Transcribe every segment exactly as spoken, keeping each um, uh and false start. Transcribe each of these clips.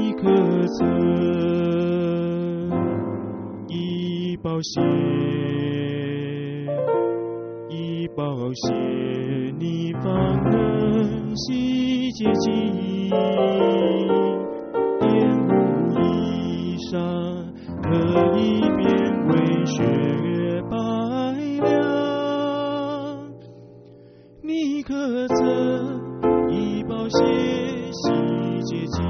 你可曾以宝血，以宝血，你方能洗洁记忆，玷污衣裳，可以变为雪白亮。你可曾以宝血洗洁净？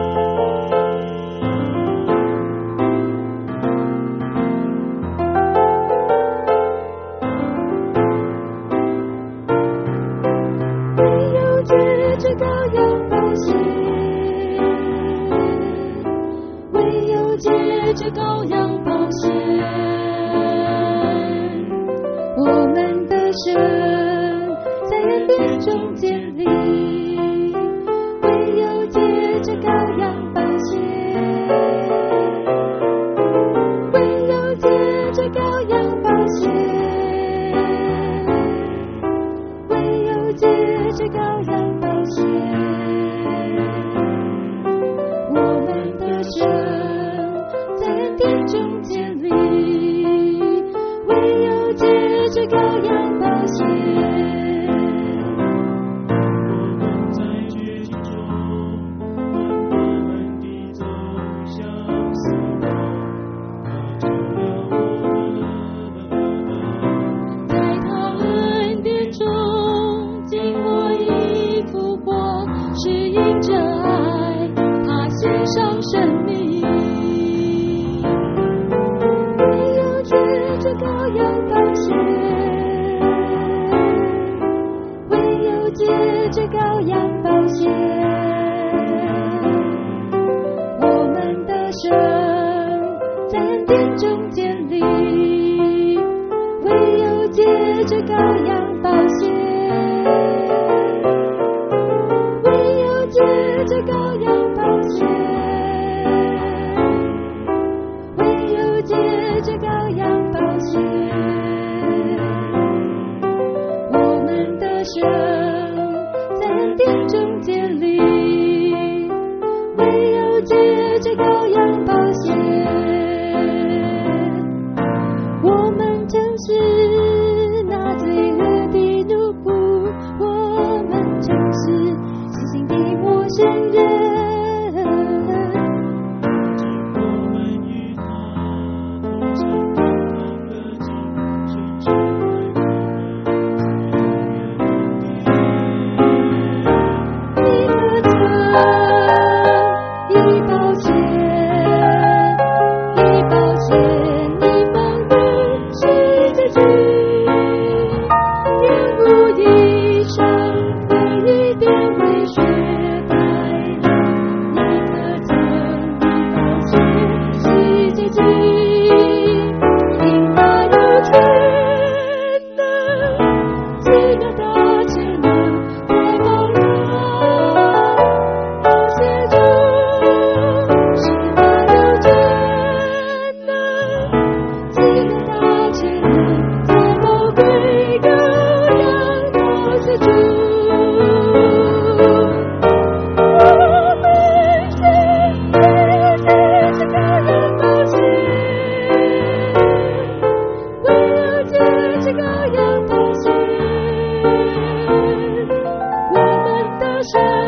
唯有借着羔羊宝血，唯有借着羔羊宝血，我们的神在恩典中建立。唯有借着羔羊宝血，唯有借着羔羊宝血，唯有借着羔羊宝血，我们的神在恩典中建立。唯有借着羔羊宝血，上生命，唯有借着羔羊宝血，唯有借着羔羊宝血，我们的神在恩典中建立。唯有借着羔羊宝血，唯有借着羔羊宝血，借着羔羊宝血，我们的神在恩典中建立。唯有借着羔羊宝血，我们正是那罪恶的奴仆，我们正是信心的陌生人。神